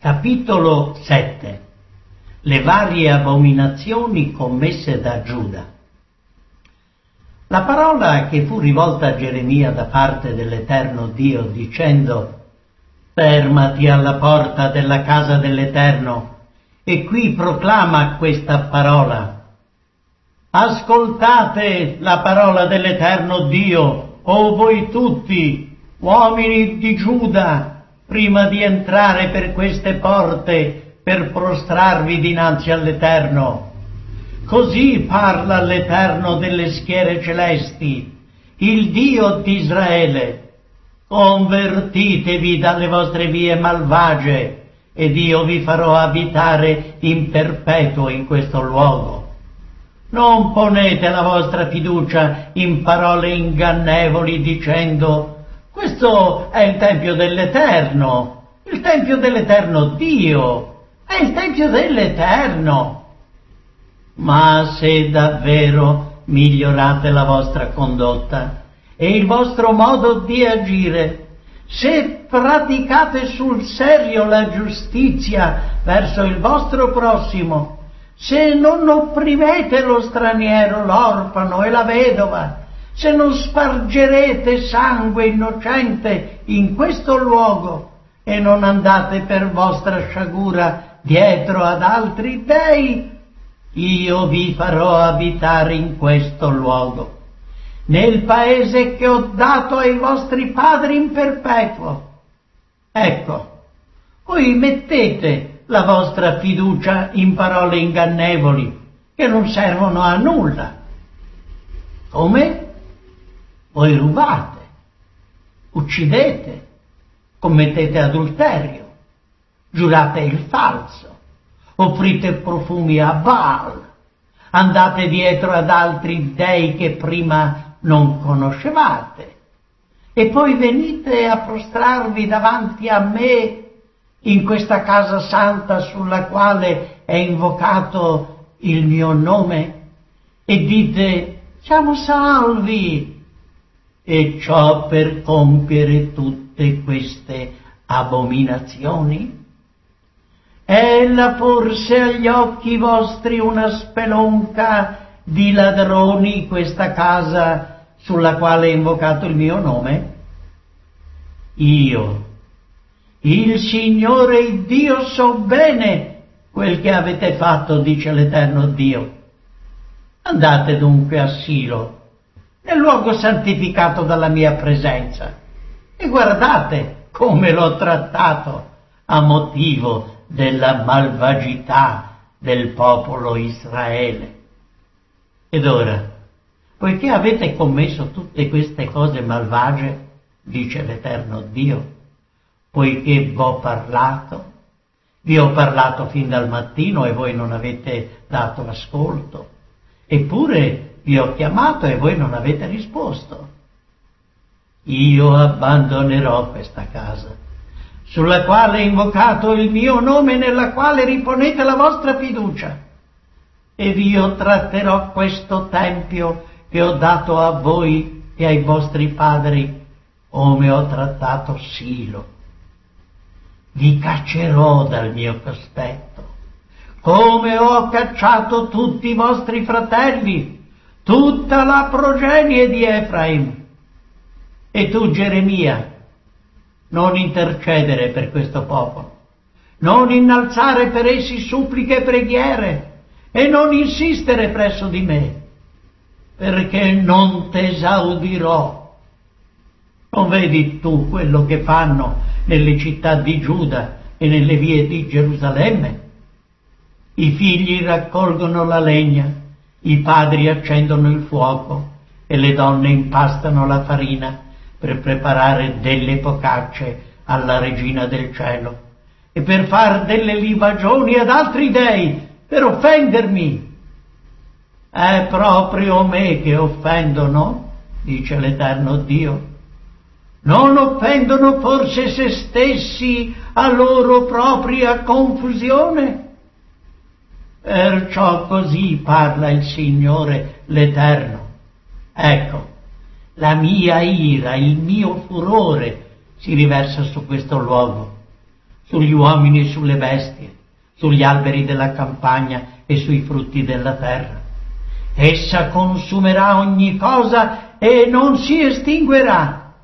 Capitolo 7. Le varie abominazioni commesse da Giuda. La parola che fu rivolta a Geremia da parte dell'Eterno Dio dicendo: fermati alla porta della casa dell'Eterno e qui proclama questa parola. Ascoltate la parola dell'Eterno Dio, o voi tutti, uomini di Giuda, prima di entrare per queste porte per prostrarvi dinanzi all'Eterno. Così parla l'Eterno delle schiere celesti, il Dio di Israele. Convertitevi dalle vostre vie malvagie, ed io vi farò abitare in perpetuo in questo luogo. Non ponete la vostra fiducia in parole ingannevoli dicendo: questo è il Tempio dell'Eterno, il Tempio dell'Eterno Dio, è il Tempio dell'Eterno. Ma se davvero migliorate la vostra condotta e il vostro modo di agire, se praticate sul serio la giustizia verso il vostro prossimo, se non opprimete lo straniero, l'orfano e la vedova, se non spargerete sangue innocente in questo luogo e non andate per vostra sciagura dietro ad altri dei, io vi farò abitare in questo luogo, nel paese che ho dato ai vostri padri in perpetuo. Ecco, voi mettete la vostra fiducia in parole ingannevoli che non servono a nulla. Come? Voi rubate, uccidete, commettete adulterio, giurate il falso, offrite profumi a Baal, andate dietro ad altri dei che prima non conoscevate, e poi venite a prostrarvi davanti a me in questa casa santa sulla quale è invocato il mio nome, e dite: siamo salvi. E ciò per compiere tutte queste abominazioni? Ella forse agli occhi vostri una spelonca di ladroni questa casa sulla quale è invocato il mio nome? Io, il Signore Dio, so bene quel che avete fatto, dice l'Eterno Dio. Andate dunque a Silo, nel luogo santificato dalla mia presenza, e guardate come l'ho trattato a motivo della malvagità del popolo Israele. Ed ora, poiché avete commesso tutte queste cose malvagie, dice l'Eterno Dio, poiché vi ho parlato fin dal mattino e voi non avete dato ascolto, eppure vi ho chiamato e voi non avete risposto. Io abbandonerò questa casa, sulla quale è invocato il mio nome, nella quale riponete la vostra fiducia, ed io tratterò questo tempio che ho dato a voi e ai vostri padri, come ho trattato Silo. Vi caccerò dal mio cospetto, come ho cacciato tutti i vostri fratelli, tutta la progenie di Efraim. E tu, Geremia, non intercedere per questo popolo, non innalzare per essi suppliche e preghiere, e non insistere presso di me, perché non t'esaudirò. Non vedi tu quello che fanno nelle città di Giuda e nelle vie di Gerusalemme? I figli raccolgono la legna, i padri accendono il fuoco e le donne impastano la farina per preparare delle focacce alla regina del cielo e per far delle libagioni ad altri dei per offendermi. È proprio me che offendono, dice l'Eterno Dio. Non offendono forse se stessi a loro propria confusione? Perciò così parla il Signore l'Eterno. Ecco, la mia ira, il mio furore si riversa su questo luogo, sugli uomini e sulle bestie, sugli alberi della campagna e sui frutti della terra. Essa consumerà ogni cosa e non si estinguerà.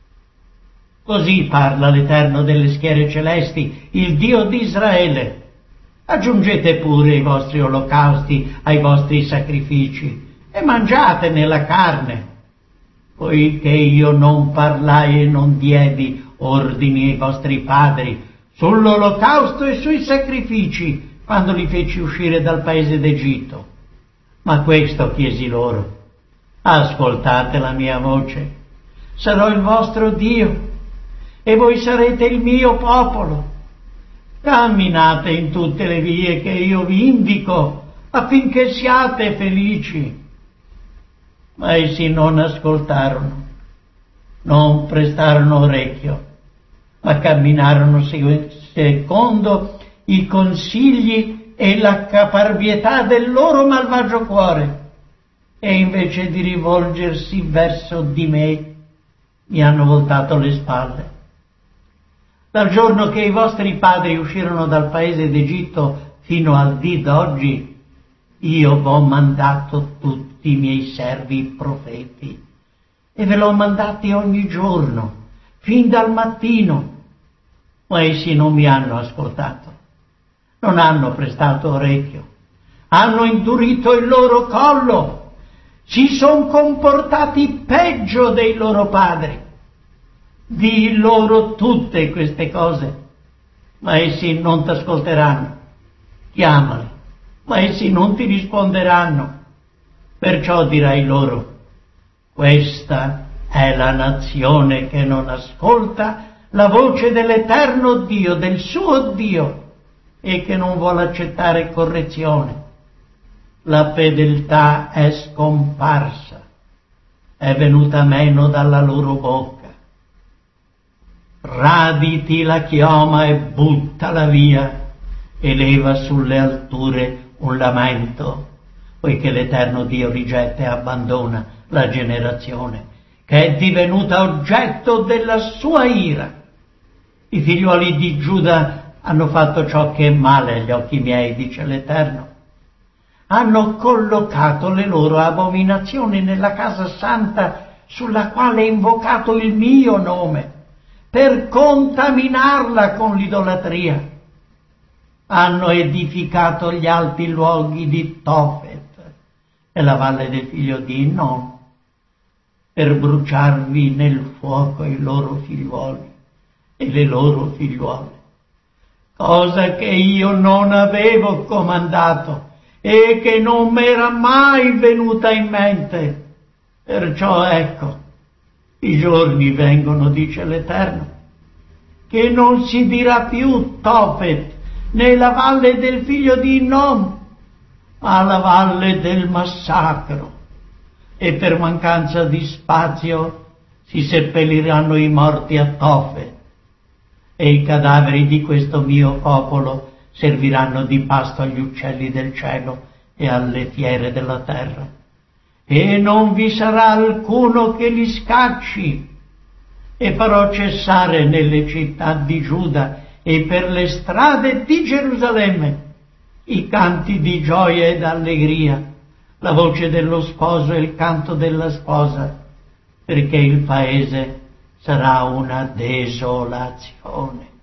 Così parla l'Eterno delle schiere celesti, il Dio di Israele. Aggiungete pure i vostri olocausti ai vostri sacrifici e mangiatene la carne, poiché io non parlai e non diedi ordini ai vostri padri sull'olocausto e sui sacrifici quando li feci uscire dal paese d'Egitto. Ma questo chiesi loro: ascoltate la mia voce, sarò il vostro Dio e voi sarete il mio popolo. Camminate in tutte le vie che io vi indico affinché siate felici. Ma essi non ascoltarono, non prestarono orecchio, ma camminarono secondo i consigli e la caparbietà del loro malvagio cuore, e invece di rivolgersi verso di me, mi hanno voltato le spalle. Dal giorno che i vostri padri uscirono dal paese d'Egitto fino al dì d'oggi, io v'ho mandato tutti i miei servi profeti, e ve l'ho mandati ogni giorno, fin dal mattino, ma essi non mi hanno ascoltato, non hanno prestato orecchio, hanno indurito il loro collo, si son comportati peggio dei loro padri. Di loro tutte queste cose, ma essi non t'ascolteranno. Chiamali, ma essi non ti risponderanno. Perciò dirai loro: questa è la nazione che non ascolta la voce dell'Eterno Dio, del suo Dio, e che non vuole accettare correzione. La fedeltà è scomparsa, è venuta meno dalla loro bocca. Raditi la chioma e buttala via, e leva sulle alture un lamento, poiché l'Eterno Dio rigetta e abbandona la generazione che è divenuta oggetto della sua ira. I figliuoli di Giuda hanno fatto ciò che è male agli occhi miei, dice l'Eterno. Hanno collocato le loro abominazioni nella casa santa sulla quale è invocato il mio nome, per contaminarla con l'idolatria. Hanno edificato gli alti luoghi di Tofet e la valle del figlio di Innom, per bruciarvi nel fuoco i loro figliuoli e le loro figliuole, cosa che io non avevo comandato e che non m'era mai venuta in mente. Perciò ecco, i giorni vengono, dice l'Eterno, che non si dirà più Tofet né la valle del figlio di Innom, ma la valle del massacro, e per mancanza di spazio si seppelliranno i morti a Tofet, e i cadaveri di questo mio popolo serviranno di pasto agli uccelli del cielo e alle fiere della terra, e non vi sarà alcuno che li scacci. E farò cessare nelle città di Giuda e per le strade di Gerusalemme i canti di gioia ed allegria, la voce dello sposo e il canto della sposa, perché il paese sarà una desolazione.